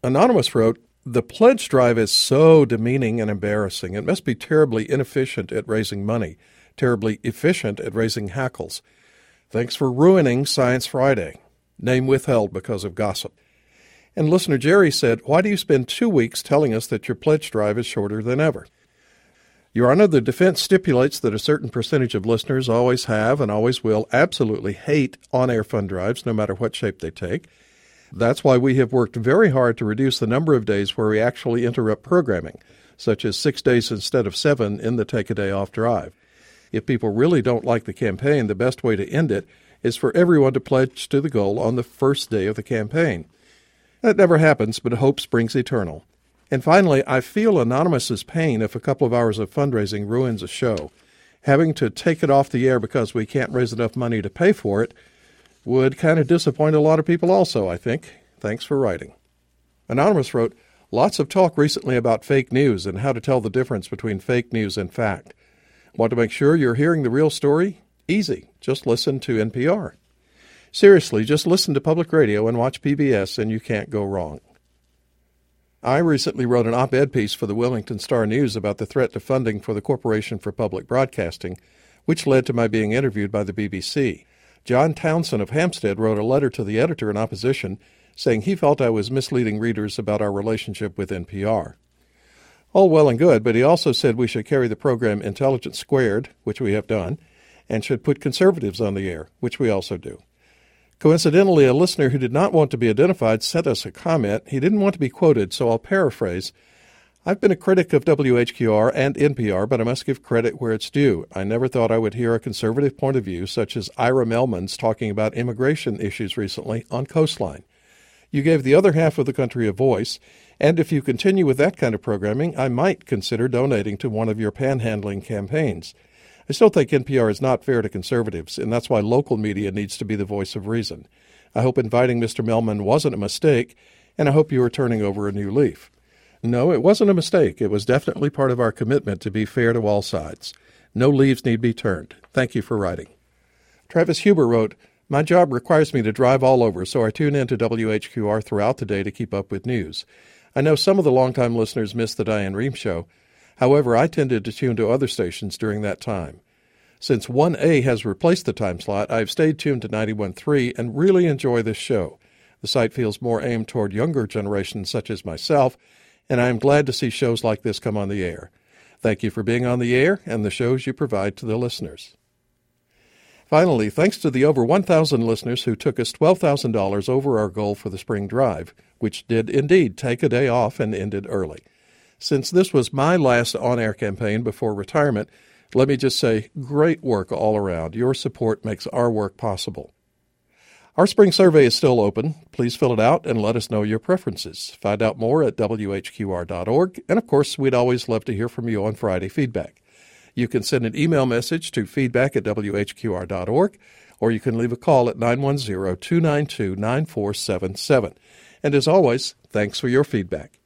Anonymous wrote, "The pledge drive is so demeaning and embarrassing. It must be terribly inefficient at raising money, terribly efficient at raising hackles. Thanks for ruining Science Friday. Name withheld because of gossip." And listener Jerry said, "Why do you spend 2 weeks telling us that your pledge drive is shorter than ever?" Your Honor, the defense stipulates that a certain percentage of listeners always have and always will absolutely hate on-air fund drives, no matter what shape they take. That's why we have worked very hard to reduce the number of days where we actually interrupt programming, such as 6 days instead of 7 in the Take a Day Off drive. If people really don't like the campaign, the best way to end it is for everyone to pledge to the goal on the first day of the campaign. That never happens, but hope springs eternal. And finally, I feel Anonymous's pain if a couple of hours of fundraising ruins a show. Having to take it off the air because we can't raise enough money to pay for it would kind of disappoint a lot of people also, I think. Thanks for writing. Anonymous wrote, "Lots of talk recently about fake news and how to tell the difference between fake news and fact. Want to make sure you're hearing the real story? Easy. Just listen to NPR. Seriously, just listen to public radio and watch PBS and you can't go wrong." I recently wrote an op-ed piece for the Wilmington Star-News about the threat to funding for the Corporation for Public Broadcasting, which led to my being interviewed by the BBC. John Townsend of Hampstead wrote a letter to the editor in opposition, saying he felt I was misleading readers about our relationship with NPR. All well and good, but he also said we should carry the program Intelligence Squared, which we have done, and should put conservatives on the air, which we also do. Coincidentally, a listener who did not want to be identified sent us a comment. He didn't want to be quoted, so I'll paraphrase. "I've been a critic of WHQR and NPR, but I must give credit where it's due. I never thought I would hear a conservative point of view, such as Ira Melman's talking about immigration issues recently on Coastline. You gave the other half of the country a voice, and if you continue with that kind of programming, I might consider donating to one of your panhandling campaigns. I still think NPR is not fair to conservatives, and that's why local media needs to be the voice of reason. I hope inviting Mr. Melman wasn't a mistake, and I hope you are turning over a new leaf." No, it wasn't a mistake. It was definitely part of our commitment to be fair to all sides. No leaves need be turned. Thank you for writing. Travis Huber wrote, "My job requires me to drive all over, so I tune into WHQR throughout the day to keep up with news. I know some of the longtime listeners miss the Diane Rehm Show. However, I tended to tune to other stations during that time. Since 1A has replaced the time slot, I have stayed tuned to 91.3 and really enjoy this show. The site feels more aimed toward younger generations such as myself, and I am glad to see shows like this come on the air. Thank you for being on the air and the shows you provide to the listeners." Finally, thanks to the over 1,000 listeners who took us $12,000 over our goal for the spring drive, which did indeed take a day off and ended early. Since this was my last on-air campaign before retirement, let me just say, great work all around. Your support makes our work possible. Our spring survey is still open. Please fill it out and let us know your preferences. Find out more at WHQR.org, and of course, we'd always love to hear from you on Friday feedback. You can send an email message to feedback@WHQR.org, or you can leave a call at 910-292-9477. And as always, thanks for your feedback.